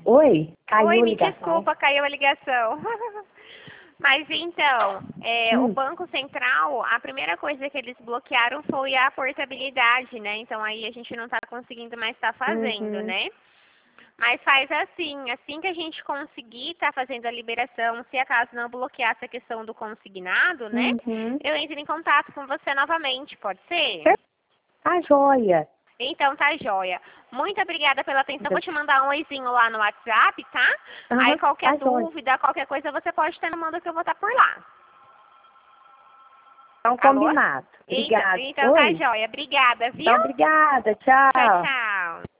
Oi, caiu Oi, a me ligação. desculpa, caiu a ligação. Mas então, o Banco Central, a primeira coisa que eles bloquearam foi a portabilidade, né? Então aí a gente não está conseguindo mais estar fazendo, né? Mas faz assim que a gente conseguir estar fazendo a liberação, se acaso não bloquear essa questão do consignado, né? Eu entro em contato com você novamente, pode ser? Tá joia. Então tá joia. Muito obrigada pela atenção. Vou te mandar um oizinho lá no WhatsApp, tá? Aí qualquer tá joia. dúvida, qualquer coisa, você pode estar me mandando que eu vou estar por lá. Então, Alô? combinado. Obrigada. Então tá joia. Obrigada, viu? Então, obrigada. Tchau, Tchau. tchau.